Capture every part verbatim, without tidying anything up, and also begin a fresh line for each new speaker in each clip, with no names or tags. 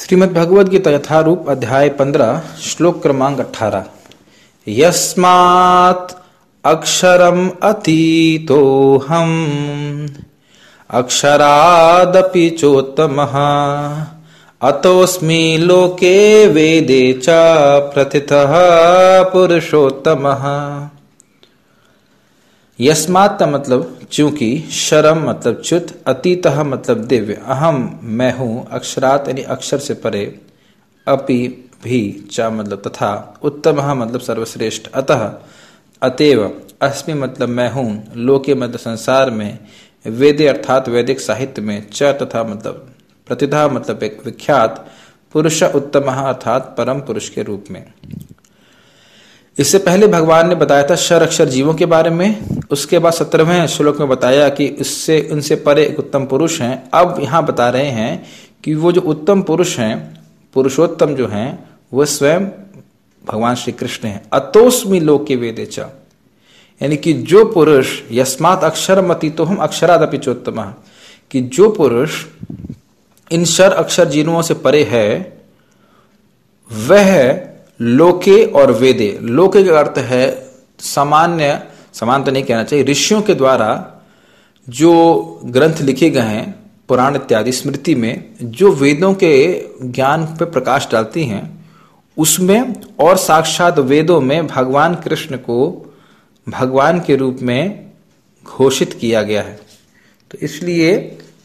श्रीमद् भगवद गीता यथारूप अध्याय पंद्रह श्लोक क्रमांक अठारह। यस्मात् अक्षरम अतीतोऽहम् अक्षरादपि चोत्तमः अतोऽस्मि लोके वेदे च प्रथितः पुरुषोत्तमः। यस्मात् का मतलब चूंकि, शरम मतलब च्युत, अतीतः मतलब दिव्य, अहम मैं हूं, अक्षरात यानी अक्षर से परे, अपि भी, च मतलब तथा, उत्तमः मतलब सर्वश्रेष्ठ, अतः अतएव, अस्मि मतलब मैं हूं, लोके मतलब संसार में, वेदे अर्थात वैदिक साहित्य में, च तथा मतलब प्रतिथा मतलब एक विख्यात, पुरुष उत्तमः अर्थात परम पुरुष के रूप में। इससे पहले भगवान ने बताया था शर अक्षर जीवों के बारे में। उसके बाद सत्रहवें श्लोक में बताया कि इससे उनसे परे एक उत्तम पुरुष हैं। अब यहाँ बता रहे हैं कि वो जो उत्तम पुरुष हैं, पुरुषोत्तम जो हैं, वह स्वयं भगवान श्री कृष्ण हैं। अतोस्मि लोके वेदे च, यानी कि जो पुरुष, यस्मात् अक्षरमति तो हम अक्षरादपि चोत्तमः, कि जो पुरुष इन शर अक्षर जीवों से परे है, वह लोके और वेदे, लोके का अर्थ है सामान्य, समान तो नहीं कहना चाहिए, ऋषियों के द्वारा जो ग्रंथ लिखे गए हैं, पुराण इत्यादि स्मृति में जो वेदों के ज्ञान पे प्रकाश डालती हैं, उसमें और साक्षात वेदों में भगवान कृष्ण को भगवान के रूप में घोषित किया गया है। तो इसलिए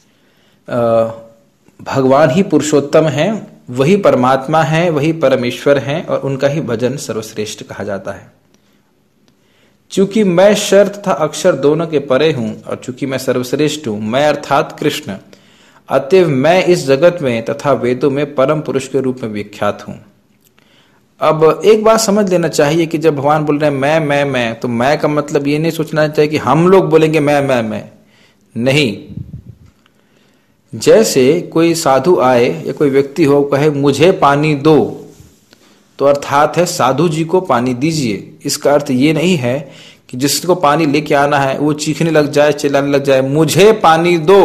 भगवान ही पुरुषोत्तम हैं, वही परमात्मा है, वही परमेश्वर हैं, और उनका ही भजन सर्वश्रेष्ठ कहा जाता है। चूंकि मैं शर तथा अक्षर दोनों के परे हूं और चूंकि मैं सर्वश्रेष्ठ हूं, मैं अर्थात कृष्ण, अतएव मैं इस जगत में तथा वेदों में परम पुरुष के रूप में विख्यात हूं। अब एक बात समझ लेना चाहिए कि जब भगवान बोल रहे हैं मैं मैं मैं, तो मैं का मतलब ये नहीं सोचना चाहिए कि हम लोग बोलेंगे मैं मैं मैं, नहीं। जैसे कोई साधु आए या कोई व्यक्ति हो, कहे मुझे पानी दो, तो अर्थात है साधु जी को पानी दीजिए। इसका अर्थ ये नहीं है कि जिसको पानी लेके आना है वो चीखने लग जाए, चिल्लाने लग जाए, मुझे पानी दो।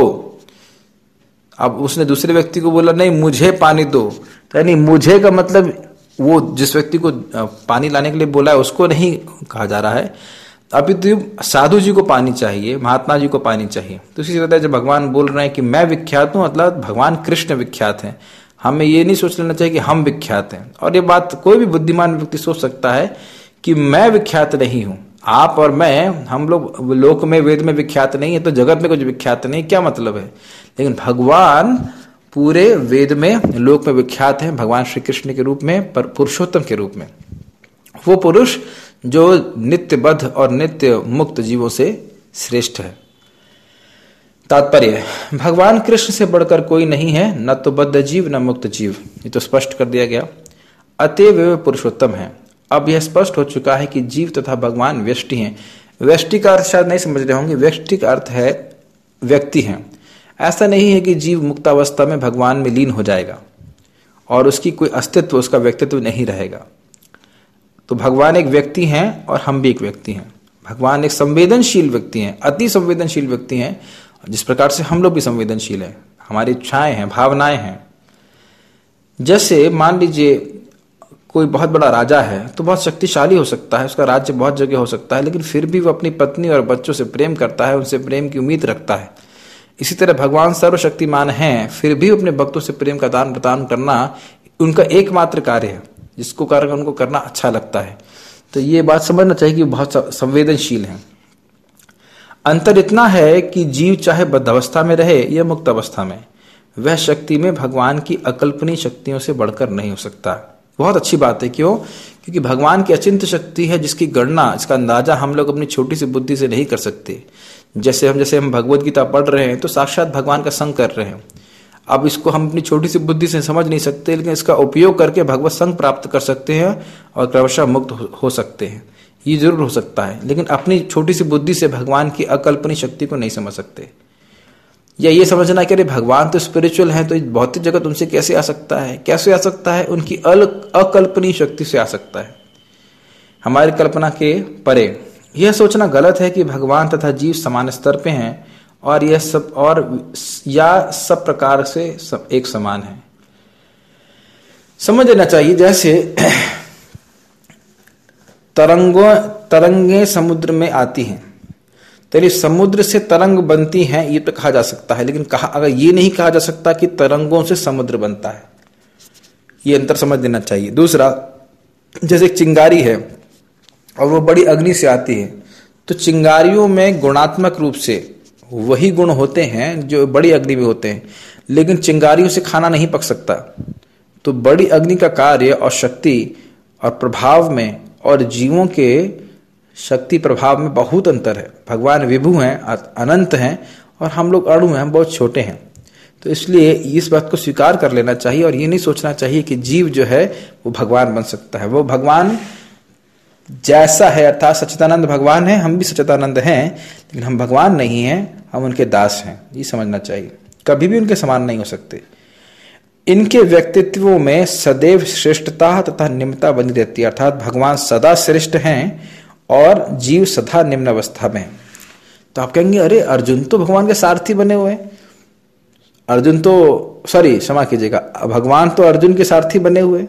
अब उसने दूसरे व्यक्ति को बोला नहीं मुझे पानी दो, तो यानी मुझे का मतलब वो जिस व्यक्ति को पानी लाने के लिए बोला है उसको नहीं कहा जा रहा है, अभी तो साधु जी को पानी चाहिए, महात्मा जी को पानी चाहिए। तो इसी तरह जब भगवान बोल रहे हैं कि मैं विख्यात हूं, मतलब भगवान कृष्ण विख्यात हैं, हमें ये नहीं सोच लेना चाहिए कि हम विख्यात हैं। और ये बात कोई भी बुद्धिमान व्यक्ति सोच सकता है कि मैं विख्यात नहीं हूं, आप और मैं, हम लोग लोक में वेद में विख्यात नहीं है, तो जगत में कुछ विख्यात नहीं, क्या मतलब है। लेकिन भगवान पूरे वेद में, लोक में विख्यात है, भगवान श्री कृष्ण के रूप में, पर पुरुषोत्तम के रूप में, वो पुरुष जो नित्य बद्ध और नित्य मुक्त जीवों से श्रेष्ठ है। तात्पर्य, भगवान कृष्ण से बढ़कर कोई नहीं है, न तो बद्ध जीव न मुक्त जीव, ये तो स्पष्ट कर दिया गया। अतएव वे पुरुषोत्तम है। अब यह स्पष्ट हो चुका है कि जीव तथा भगवान व्यष्टि हैं। व्यष्टि का अर्थ शायद नहीं समझ रहे होंगे, व्यष्टि का अर्थ है व्यक्ति हैं। ऐसा नहीं है कि जीव मुक्तावस्था में भगवान में लीन हो जाएगा और उसकी कोई अस्तित्व, उसका व्यक्तित्व नहीं रहेगा। तो भगवान एक व्यक्ति हैं और हम भी एक व्यक्ति हैं। भगवान एक संवेदनशील व्यक्ति हैं, अति संवेदनशील व्यक्ति हैं, जिस प्रकार से हम लोग भी संवेदनशील हैं, हमारी इच्छाएं हैं, भावनाएं हैं। जैसे मान लीजिए कोई बहुत बड़ा राजा है, तो बहुत शक्तिशाली हो सकता है, उसका राज्य बहुत जगह हो सकता है, लेकिन फिर भी वो अपनी पत्नी और बच्चों से प्रेम करता है, उनसे प्रेम की उम्मीद रखता है। इसी तरह भगवान सर्वशक्तिमान हैं, फिर भी अपने भक्तों से प्रेम का दान प्रदान करना उनका एकमात्र कार्य है, जिसको कार्य उनको करना अच्छा लगता है। तो ये बात समझना चाहिए कि बहुत संवेदनशील है। अंतर इतना है कि जीव चाहे बद्ध अवस्था में रहे या मुक्त अवस्था में, वह शक्ति में भगवान की अकल्पनीय शक्तियों से बढ़कर नहीं हो सकता। बहुत अच्छी बात है। क्यों? क्योंकि भगवान की अचिंत्य शक्ति है, जिसकी गणना, इसका अंदाजा हम लोग अपनी छोटी सी बुद्धि से नहीं कर सकते। जैसे हम जैसे हम भगवद गीता पढ़ रहे हैं तो साक्षात भगवान का संग कर रहे हैं। अब इसको हम अपनी छोटी सी बुद्धि से समझ नहीं सकते, लेकिन इसका उपयोग करके भगवत संग प्राप्त कर सकते हैं और क्रमशः मुक्त हो सकते हैं। ये जरूर हो सकता है, लेकिन अपनी छोटी सी बुद्धि से भगवान की अकल्पनीय शक्ति को नहीं समझ सकते। या ये समझना कि अरे भगवान तो स्पिरिचुअल है, तो भौतिक जगत उनसे कैसे आ सकता है? कैसे आ सकता है? उनकी अकल्पनीय शक्ति से आ सकता है, हमारी कल्पना के परे। यह सोचना गलत है कि भगवान तथा जीव समान स्तर पे हैं और यह सब और या सब प्रकार से सब एक समान है। समझ लेना चाहिए जैसे तरंगों तरंगे समुद्र में आती हैं, तो समुद्र से तरंग बनती हैं ये तो कहा जा सकता है, लेकिन कहा अगर ये नहीं कहा जा सकता कि तरंगों से समुद्र बनता है, ये अंतर समझ लेना चाहिए। दूसरा, जैसे एक चिंगारी है और वो बड़ी अग्नि से आती है, तो चिंगारियों में गुणात्मक रूप से वही गुण होते हैं जो बड़ी अग्नि में होते हैं, लेकिन चिंगारियों से खाना नहीं पक सकता। तो बड़ी अग्नि का कार्य और शक्ति और प्रभाव में और जीवों के शक्ति प्रभाव में बहुत अंतर है। भगवान विभु हैं, अनंत हैं, और हम लोग अणु हैं, हम बहुत छोटे हैं। तो इसलिए इस बात को स्वीकार कर लेना चाहिए और ये नहीं सोचना चाहिए कि जीव जो है वो भगवान बन सकता है। वो भगवान जैसा है, अर्थात सच्चिदानंद भगवान है, हम भी सच्चिदानंद हैं, लेकिन हम भगवान नहीं हैं, हम उनके दास हैं, ये समझना चाहिए। कभी भी उनके समान नहीं हो सकते। इनके व्यक्तित्वों में सदैव श्रेष्ठता तथा निम्नता बनी रहती है, अर्थात भगवान सदा श्रेष्ठ हैं और जीव सदा निम्न अवस्था में। तो आप कहेंगे अरे अर्जुन तो भगवान के सारथी बने हुए हैं, अर्जुन तो सॉरी क्षमा कीजिएगा भगवान तो अर्जुन के सारथी बने हुए,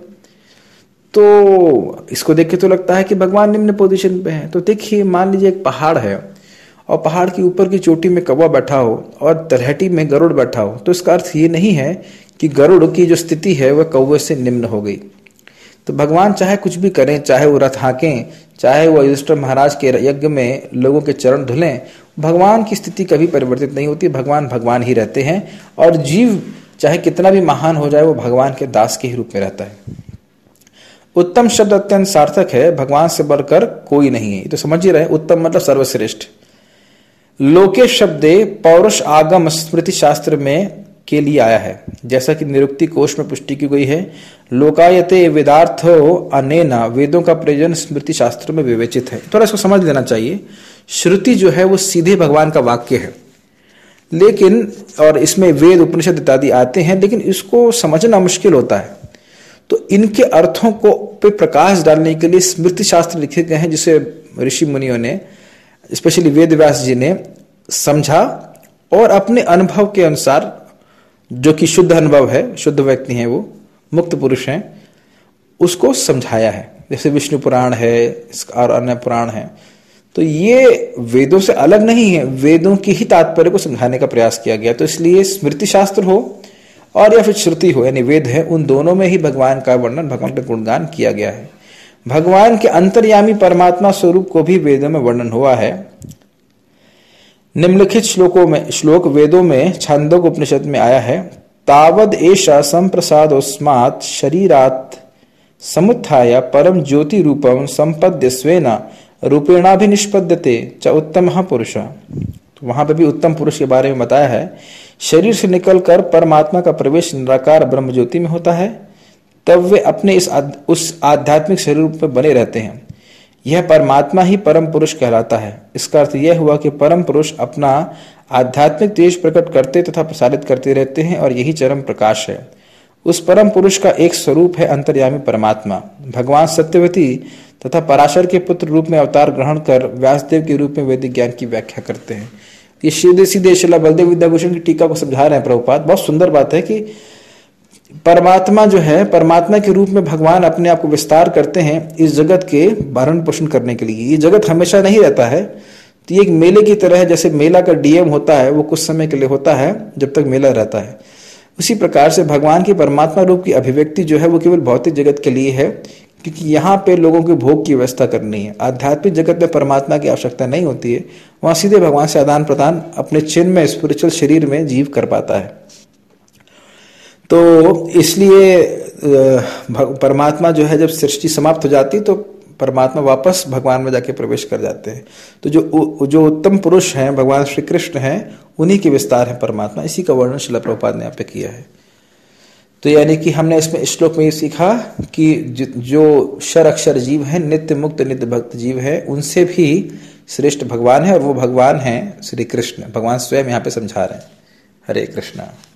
तो इसको देख के तो लगता है कि भगवान निम्न पोजीशन पे है। तो देखिए, मान लीजिए एक पहाड़ है और पहाड़ की ऊपर की चोटी में कौवा बैठा हो और तलहटी में गरुड़ बैठा हो, तो इसका अर्थ ये नहीं है कि गरुड़ की जो स्थिति है वह कौवे से निम्न हो गई। तो भगवान चाहे कुछ भी करें, चाहे वो रथ हाँकें, चाहे वो युधिष्ठिर महाराज के यज्ञ में लोगों के चरण धुलें, भगवान की स्थिति कभी परिवर्तित नहीं होती। भगवान भगवान ही रहते हैं और जीव चाहे कितना भी महान हो जाए वो भगवान के दास के ही रूप में रहता है। उत्तम शब्द अत्यंत सार्थक है, भगवान से बढ़कर कोई नहीं है, तो समझ ही रहे। उत्तम मतलब सर्वश्रेष्ठ। लोके शब्दे पौरुष आगम स्मृति शास्त्र में के लिए आया है, जैसा कि निरुक्ति कोश में पुष्टि की गई है। लोकायते वेदार्थो अनेना, वेदों का प्रयोजन स्मृति शास्त्र में विवेचित है। थोड़ा इसको समझ लेना चाहिए। श्रुति जो है वो सीधे भगवान का वाक्य है, लेकिन और इसमें वेद उपनिषद इत्यादि आते हैं, लेकिन इसको समझना मुश्किल होता है। तो इनके अर्थों को पे प्रकाश डालने के लिए स्मृति शास्त्र लिखे गए हैं, जिसे ऋषि मुनियों ने, स्पेशली वेद व्यास जी ने समझा और अपने अनुभव के अनुसार, जो कि शुद्ध अनुभव है, शुद्ध व्यक्ति हैं, वो मुक्त पुरुष हैं, उसको समझाया है। जैसे विष्णु पुराण है और अन्य पुराण है, तो ये वेदों से अलग नहीं है, वेदों की ही तात्पर्य को समझाने का प्रयास किया गया। तो इसलिए स्मृति शास्त्र हो और या फिर श्रुति हो, यानी वेद है, उन दोनों में ही भगवान का वर्णन, भगवान का गुणगान किया गया है। भगवान के अंतर्यामी परमात्मा स्वरूप को भी वेदों में वर्णन हुआ है। निम्नलिखित श्लोकों में श्लोक वेदों में छांदोग्य उपनिषद में आया है। तावद एषा संप्रसादोस्मात् शरीरात् समुत्थाय परम ज्योति रूपम संपद्य स्वेन रूपेणाभिनिष्पद्यते च उत्तमः पुरुषः। तो वहां पर भी उत्तम पुरुष के बारे में बताया है। शरीर से निकलकर परमात्मा का प्रवेश निराकार ब्रह्म ज्योति में होता है, तब वे अपने इस आद, उस आध्यात्मिक शरीर रूप में बने रहते हैं। यह परमात्मा ही परम पुरुष कहलाता है। इसका अर्थ यह हुआ कि परम पुरुष अपना आध्यात्मिक तेज प्रकट करते तथा प्रसारित करते रहते हैं और यही चरम प्रकाश है। उस परम पुरुष का एक स्वरूप है अंतर्यामी परमात्मा। भगवान सत्यवती तथा पराशर के पुत्र रूप में अवतार ग्रहण कर व्यासदेव के रूप में वैदिक ज्ञान की व्याख्या करते हैं। ये सीधे सीधे श्रील बलदेव विद्याभूषण की टीका को समझा रहे हैं प्रभुपाद। बहुत सुंदर बात है कि परमात्मा जो है, परमात्मा के रूप में भगवान अपने आप को विस्तार करते हैं इस जगत के भरण पोषण करने के लिए। ये जगत हमेशा नहीं रहता है, तो ये एक मेले की तरह है। जैसे मेला का डीएम होता है, वो कुछ समय के लिए होता है जब तक मेला रहता है, उसी प्रकार से भगवान की परमात्मा रूप की अभिव्यक्ति जो है वो केवल भौतिक जगत के लिए है, क्योंकि यहाँ पे लोगों के भोग की व्यवस्था करनी है। आध्यात्मिक जगत में परमात्मा की आवश्यकता नहीं होती है, वहां सीधे भगवान से आदान प्रदान अपने चिन्ह में, स्पिरिचुअल शरीर में जीव कर पाता है। तो इसलिए परमात्मा जो है, जब सृष्टि समाप्त हो जाती तो परमात्मा वापस भगवान में जाके प्रवेश कर जाते हैं। तो जो जो उत्तम पुरुष हैं भगवान श्री कृष्ण हैं, उन्हीं के विस्तार है परमात्मा। इसी का वर्णन श्रील प्रभुपाद ने यहाँ पे किया है। तो यानी कि हमने इसमें श्लोक में ये सीखा कि जो क्षर अक्षर जीव है, नित्य मुक्त नित्य भक्त जीव है, उनसे भी श्रेष्ठ भगवान है, और वो भगवान है श्री कृष्ण। भगवान स्वयं यहाँ पे समझा रहे हैं। हरे कृष्णा।